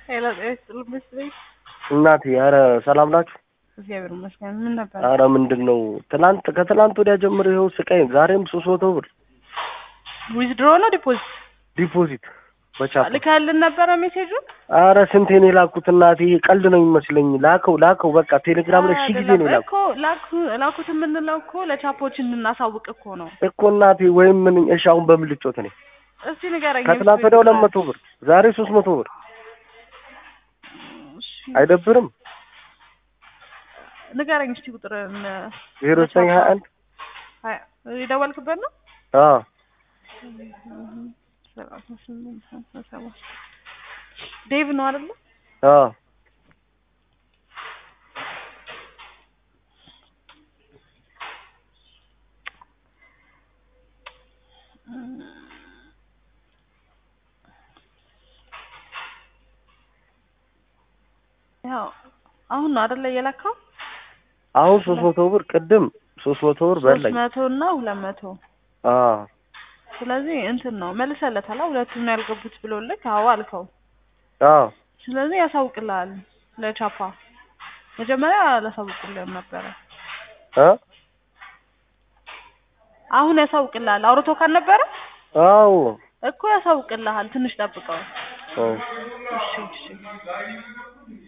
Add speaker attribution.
Speaker 1: ሄሎ ልምስሪ
Speaker 2: እናቴ ኧረ ሰላም ናችሁ?
Speaker 1: እግዚአብሔር ይመስገን። ምን ነበር?
Speaker 2: ኧረ ምንድነው ከትላንት ወዲያ ጀምሮ ይኸው ስቃይ። ዛሬም 300 ብር
Speaker 1: ዊዝድሮ ነው
Speaker 2: ዲፖዚት በቻፓ
Speaker 1: ልካልን ነበረ ሜሴጁን።
Speaker 2: ኧረ ስንቴ ነው የላኩት እናቴ፣ ቀልድ ነው የሚመስለኝ። ላከው በቃ ቴሌግራም ላይ ሺህ ጊዜ ነው የላኩት
Speaker 1: ላኩት የምንለው እኮ ለቻፖች እንድናሳውቅ እኮ ነው
Speaker 2: እኮ እናቴ። ወይም ምን እሺ አሁን በምን ልጮት ነኝ?
Speaker 1: እስቲ ንገረኝ።
Speaker 2: ከትላንት ወዲያ 200 ብር ዛሬ 300 ብር አይደብርም?
Speaker 1: ንገረኝ እስቲ ቁጥርን
Speaker 2: 0921
Speaker 1: ይደወልክበት ነው?
Speaker 2: አዎ
Speaker 1: ዴቭ ነው አይደል?
Speaker 2: አዎ
Speaker 1: ያው አሁን ነው አይደል የላከው?
Speaker 2: አሁን 300 ብር ቅድም 300 ብር በላኝ።
Speaker 1: 300 እና 200
Speaker 2: አዎ
Speaker 1: ስለዚህ እንትን ነው መልሰለታል። ሁለቱም ነው ያልገቡት ብሎልክ አዎ አልከው።
Speaker 2: አዎ
Speaker 1: ስለዚህ ያሳውቅልሃል ለቻፓ። መጀመሪያ ያሳውቅልህ ነበር አሁን ያሳውቅልሃል። አውርቶ ካል ነበር
Speaker 2: አዎ
Speaker 1: እኮ ያሳውቅልሃል። ትንሽ ጠብቀው።
Speaker 2: አዎ
Speaker 1: እሺ